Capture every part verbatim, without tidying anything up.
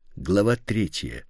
глава третья.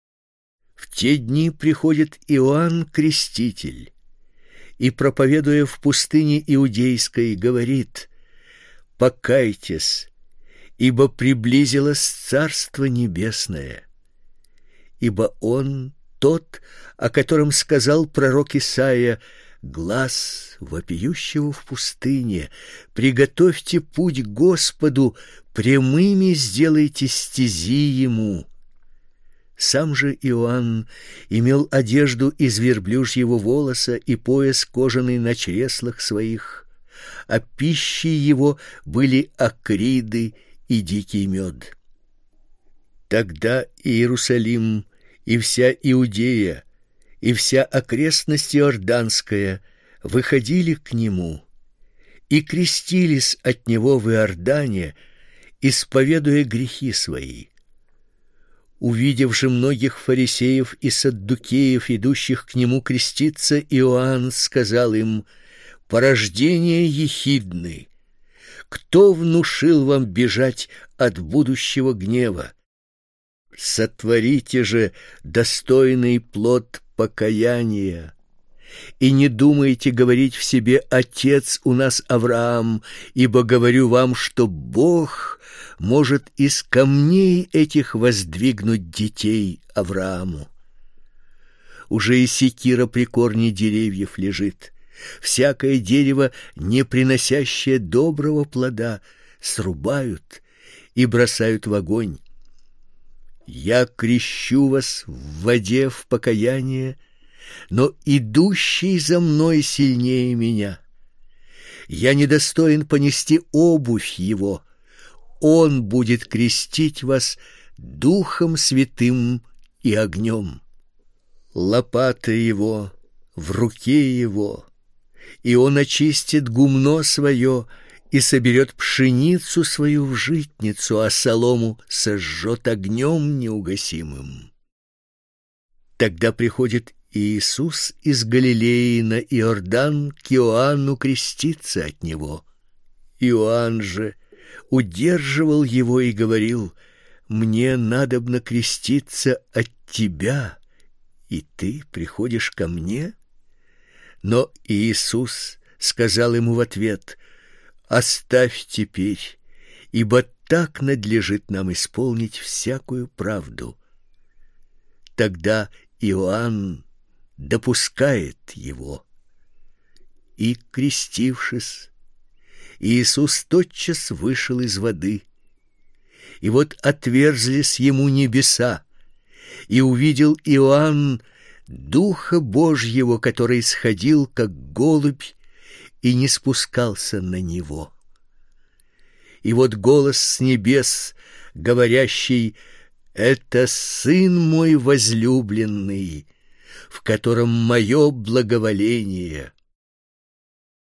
В те дни приходит Иоанн Креститель и, проповедуя в пустыне Иудейской, говорит: «Покайтесь, ибо приблизилось Царство Небесное». Ибо Он тот, о котором сказал пророк Исаия: «Глас вопиющего в пустыне, приготовьте путь Господу, прямыми сделайте стези Ему». Сам же Иоанн имел одежду из верблюжьего волоса и пояс кожаный на чреслах своих, а пищей его были акриды и дикий мед. Тогда Иерусалим и вся Иудея и вся окрестность Иорданская выходили к нему и крестились от него в Иордане, исповедуя грехи свои. Увидев же многих фарисеев и саддукеев, идущих к нему креститься, Иоанн сказал им: «Порождение ехидны! Кто внушил вам бежать от будущего гнева? Сотворите же достойный плод покаяния, и не думайте говорить в себе: отец у нас Авраам, ибо говорю вам, что Бог может из камней этих воздвигнуть детей Аврааму. Уже и секира при корне деревьев лежит. Всякое дерево, не приносящее доброго плода, срубают и бросают в огонь. Я крещу вас в воде в покаяние, но идущий за мной сильнее меня. Я недостоин понести обувь его. Он будет крестить вас Духом Святым и огнем. Лопата его в руке его, и он очистит гумно свое и соберет пшеницу свою в житницу, а солому сожжет огнем неугасимым». Тогда приходит Иисус из Галилеи на Иордан к Иоанну креститься от него. Иоанн же удерживал его и говорил: «Мне надобно креститься от тебя, и ты приходишь ко мне?» Но Иисус сказал ему в ответ: «Оставь теперь, ибо так надлежит нам исполнить всякую правду». Тогда Иоанн допускает его. И, крестившись, Иисус тотчас вышел из воды. И вот отверзлись ему небеса, и увидел Иоанн Духа Божьего, который сходил, как голубь, и не спускался на него. И вот голос с небес, говорящий: «Это Сын мой возлюбленный, в котором мое благоволение».